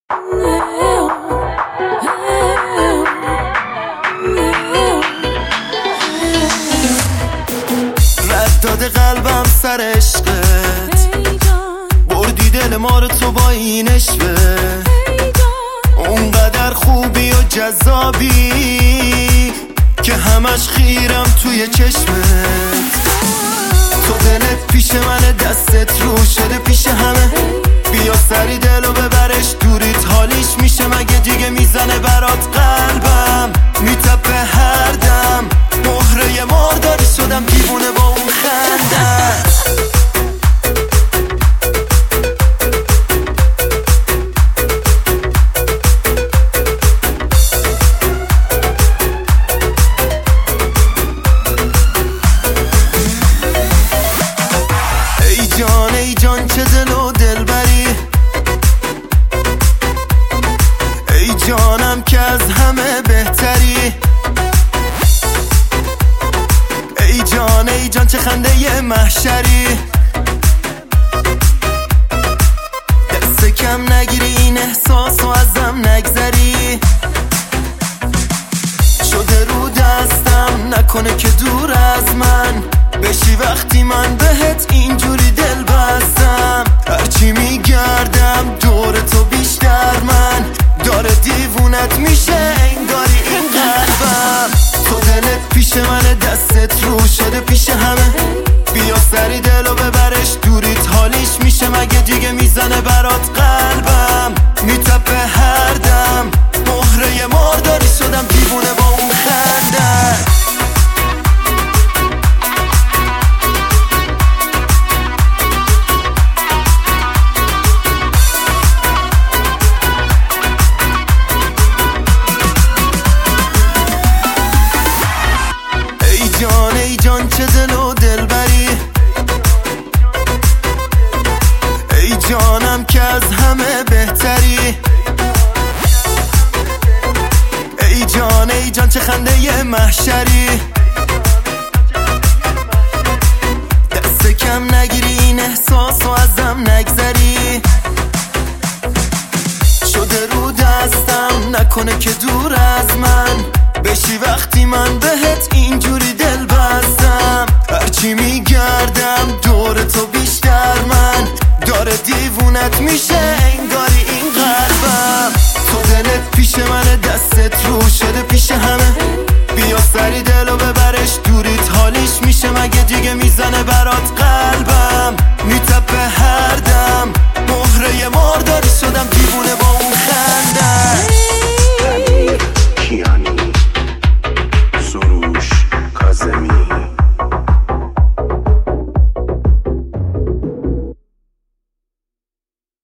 رد داده قلبم سر عشقت، بردی دل ما رو تو با این عشقه. اونقدر خوبی و جذابی که همش خیرم توی چشمت. تو دلت پیش من، دستت رو شده پیش همه. بیا سری دلو ببرش دوریت، حالیش میشه مگه دیگه؟ میزنه برات قلبم، میتپه هر دم. مهره مرداری شدم دیوونه با اون خنده. ای جان چه دل و دل بری، ای جانم که از همه بهتری. ای جان چه خنده محشری. دست کم نگیری این احساس و ازم نگذری. شده رو دستم نکنه که دور از من بشی وقتی من بهت اینجوری دل بستم. هرچی میگردم دور تو بیشتر من داره دیوونت میشه انگاری این قلبم. تو دلت پیش من، دستت رو شده پیش همه. بیا سری دلو ببرش دوریت، حالیش میشه مگه دیگه؟ میزنه برات قلبم، میتپه هر دم. مهره مرداری شدم دیوونه با اون خنده. ای جان چه دل و دل بری، ای جانم که از همه بهتری. ای جان چه خنده محشری. دست کم نگیری این احساس و ازم نگذری. شده رو دستم نکنه که دور از من بشی وقتی من بهت اینجوری دل بستم. هرچی میگردم دور تو بیشتر من داره دیوونت میشه انگاری